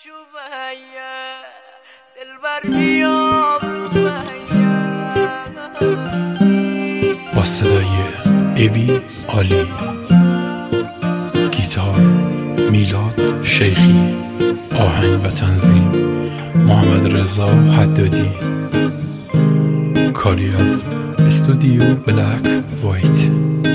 با صدای ابی عالی، گیتار میلاد شیخی، آهنگ و تنظیم محمد رضا حدادی، کاری از استودیو بلک وایت.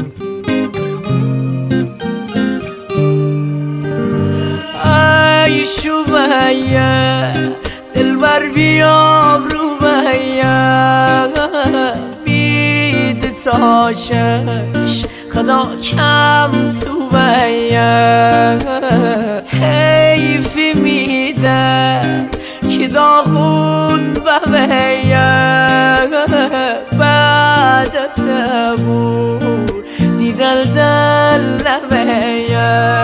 ای شوبایه دلبر بیاب رو بایه، بید تاشش خدا کم سوبایه، حیفی میده که داغون ببیه، بعد صبور دیدل دل نبیه،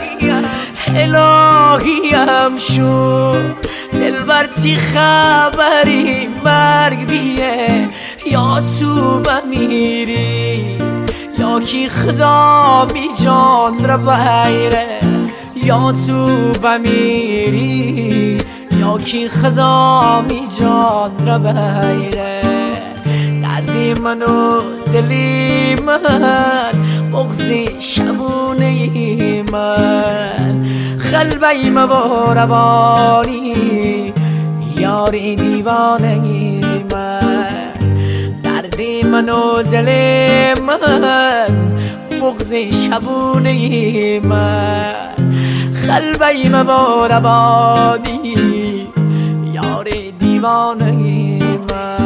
الهیم شو دلبر تی خبری مرگ بیه، یا تو بمیری یا کی خدا بی جان را بایره، یا تو بمیری یا کی خدا بی جان را بایره. دردی من و دلی من مغزی شبونه من، قلبی ما روانی یاری دیوانه من. دردی من و دل من مغزی شبونه من، قلبی ما روانی یاری دیوانه من.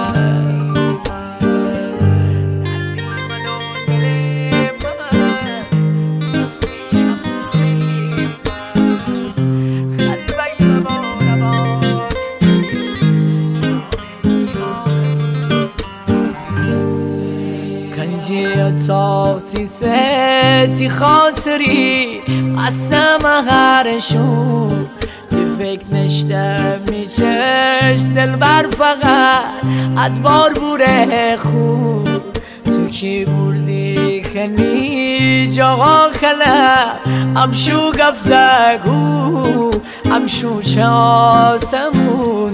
تاختی ستی خاطری قسم هرشون، تو فکر نشته میچش دل بر فقط ادبار بوره خون. تو کی بردی کنی جاغا خلم امشو گفتگو، امشو چه آسمون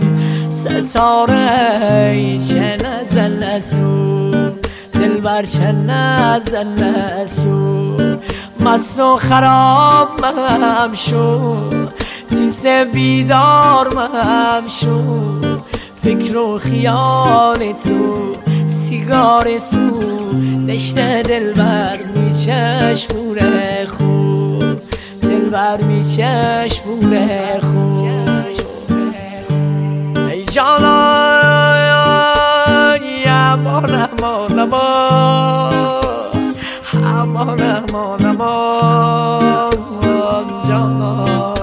ستاره چه نزل نسون، دلبر چه نزل نسون. مست و خراب مهم شو تیز بیدار مهم شو، فکر و خیال تو سیگار تو نشته دلبر میچشمونه خوب، دلبر میچشمونه خوب. ای جانان امان امان امان امان امان جانان،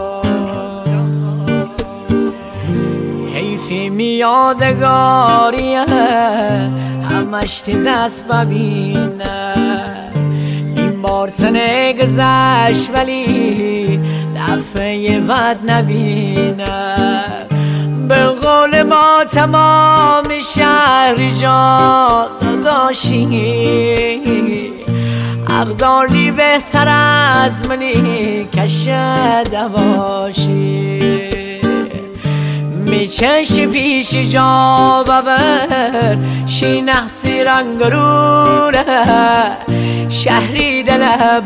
حیفی میادگاریه همش تی دست ببینه، این بار تنه گذشت ولی دفعه بعد نبینه. به قول ما تمام شهر جا داشتی، اقداری بهتر از منی کشه دواشی، میچشی پیش جا ببر شی نحسی رنگ روره، شهری دل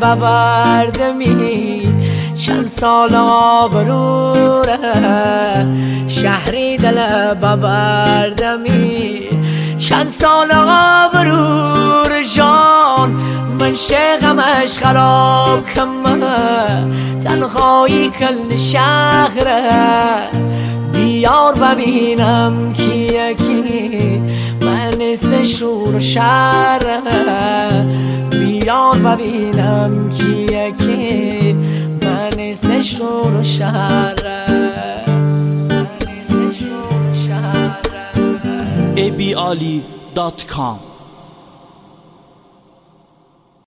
ببردمی چند سال آبروره، شهری دل ببردمی چند سال آبرور جان. من شغمش خراب کمه تنهایی کل شهره، بیار ببینم کیه کی من سشور شهره، بیار ببینم کیه کی من سشور شهره. abiali.com